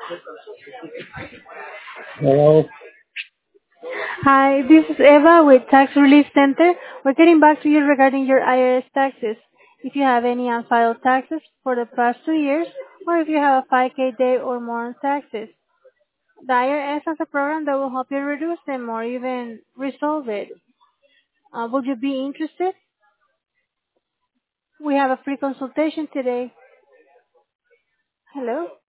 Hello. Hi, this is Eva with Tax Relief Center. We're getting back to you regarding your IRS taxes. If you have any unfiled taxes for the past 2 years, or if you have a 5K day or more on taxes, the IRS has a program that will help you reduce them or even resolve it. Would you be interested? We have a free consultation today. Hello?